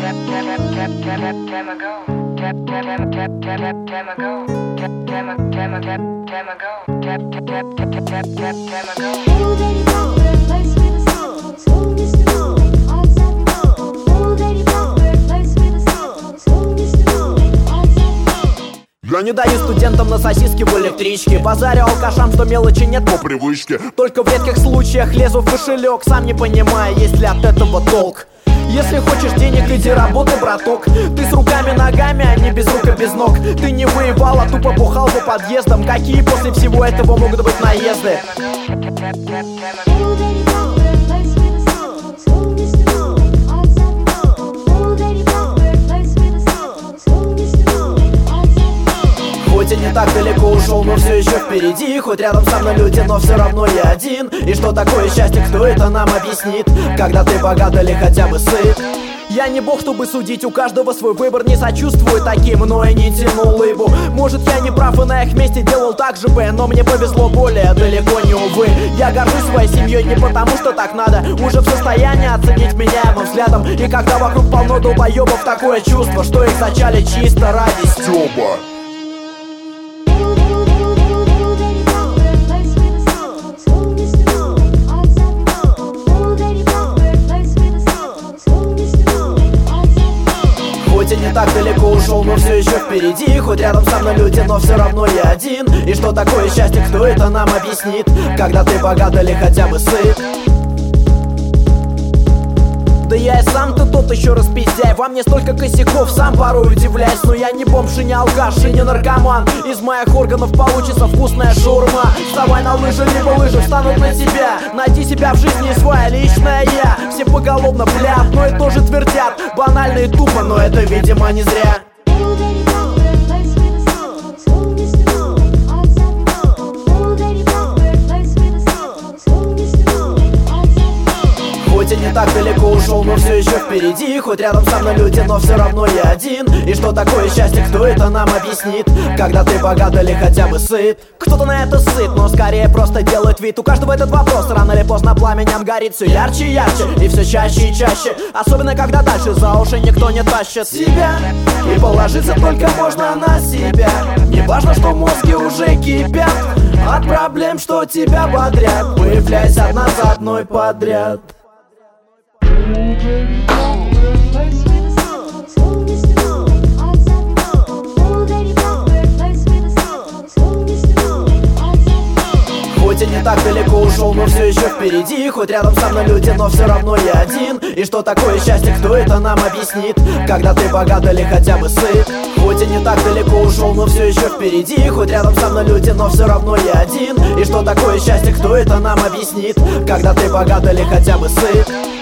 Я не даю студентам на сосиски в электричке, базарю алкашам, что мелочи нет по привычке. Только в редких случаях лезу в кошелек, сам не понимая, есть ли от этого толк. Если хочешь денег, иди работай, браток. Ты с руками, ногами, а не без рук и без ног. Ты не воевал, а тупо бухал по подъездам. Какие после всего этого могут быть наезды? Хоть и не так далеко ушел, но все еще впереди. Хоть рядом со мной люди, но все равно я один. И что такое счастье, кто это нам объяснит? Когда ты богат или хотя бы сыт. Я не бог, чтобы судить, у каждого свой выбор. Не сочувствую таким, но и не тяну лыбу. Может, я не прав и на их месте делал так же бы, но мне повезло более далеко, не увы. Я горжусь своей семьей не потому, что так надо. Уже в состоянии оценить меняемым взглядом. И когда вокруг полно долбоебов, такое чувство, что их зачали чисто ради стёба. Хоть и не так далеко ушел, но все еще впереди. Хоть рядом со мной люди, но все равно я один. И что такое счастье, кто это нам объяснит? Когда ты богат или хотя бы сыт. Да я и сам-то тот еще распиздяй. Во мне столько косяков, сам порой удивляюсь. Но я не бомж и не алкаш и не наркоман. Из моих органов получится вкусная шаурма. Вставай на лыжи, либо лыжи встанут на тебя. Найди себя в жизни и свое личное я. Все поголовно, бля, одно и то же твердят. Банально и тупо, но это, видимо, не зря. Хоть и не так далеко ушел, но все еще впереди. Хоть рядом со мной люди, но все равно я один. И что такое счастье, кто это нам объяснит? Когда ты богат или хотя бы сыт. Кто-то на это сыт, но скорее просто делает вид. У каждого этот вопрос рано или поздно пламенем горит. Все ярче и ярче, и все чаще и чаще. Особенно когда дальше за уши никто не тащит себя. И положиться только можно на себя. Не важно, что мозги уже кипят от проблем, что тебя бодрят. Появляясь одна за одной подряд. Хоть и не так далеко ушел, но все еще впереди. Хоть рядом со мной люди, но все равно я один. И что такое счастье, кто это нам объяснит? Когда ты богат или хотя бы сыт. Хоть и не так далеко ушел, но все еще впереди. Хоть рядом со мной люди, но все равно я один. И что такое счастье, кто это нам объяснит? Когда ты богат или хотя бы сыт.